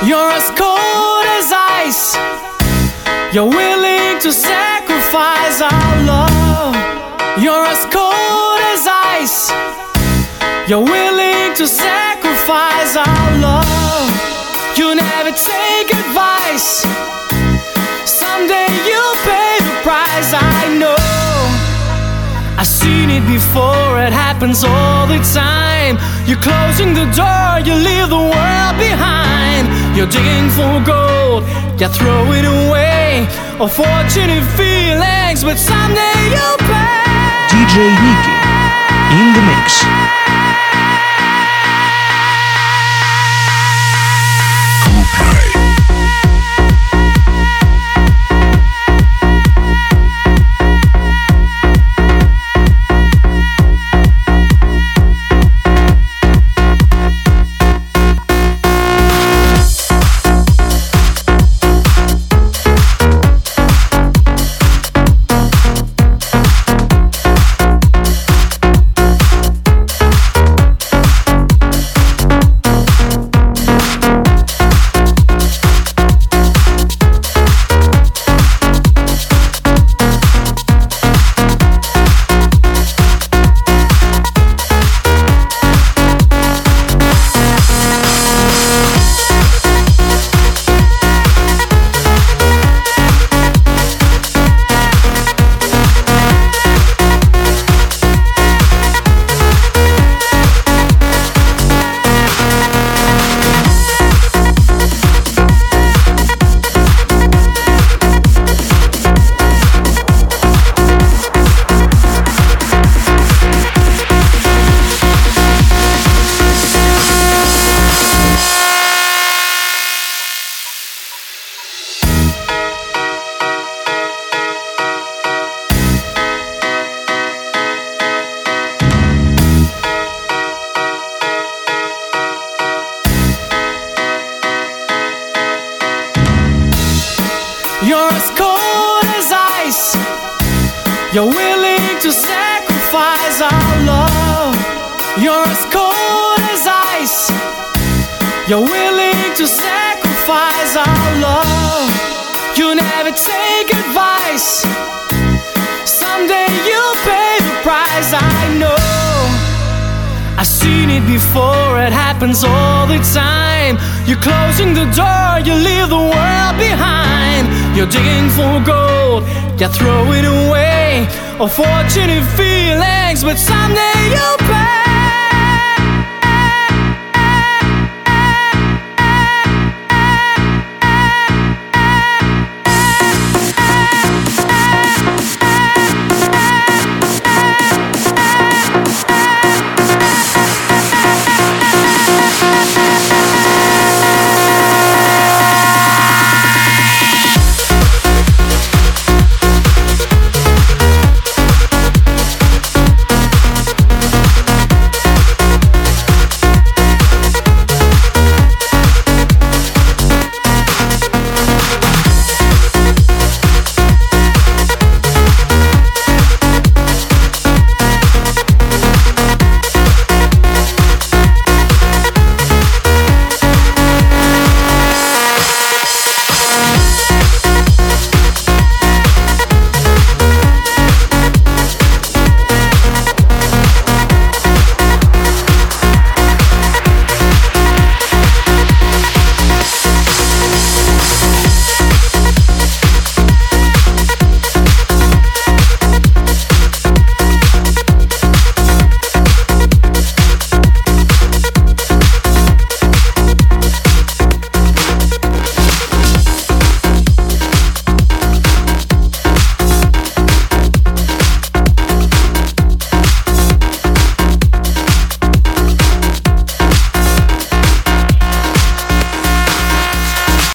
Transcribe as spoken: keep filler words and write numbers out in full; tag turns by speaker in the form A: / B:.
A: You're as cold as ice. You're willing to sacrifice our love. You're as cold as ice. You're willing to sacrifice our love. You never take advice. Someday you'll pay the price, I know. I've seen it before, it happens all the time. You're closing the door, you leave the world behind. You're digging for gold, you're throwing away unfortunate feelings, but someday you'll pay.
B: D J Nicky in the mix.
A: You're as cold as ice. You're willing to sacrifice our love. You're as cold as ice. You're willing to sacrifice our love. You never take advice. Someday you'll pay the price, I know. I've seen it before, it happens all the time. You're closing the door, you leave the world behind. You're digging for gold, you're throwing away unfortunate feelings, but someday you'll pay.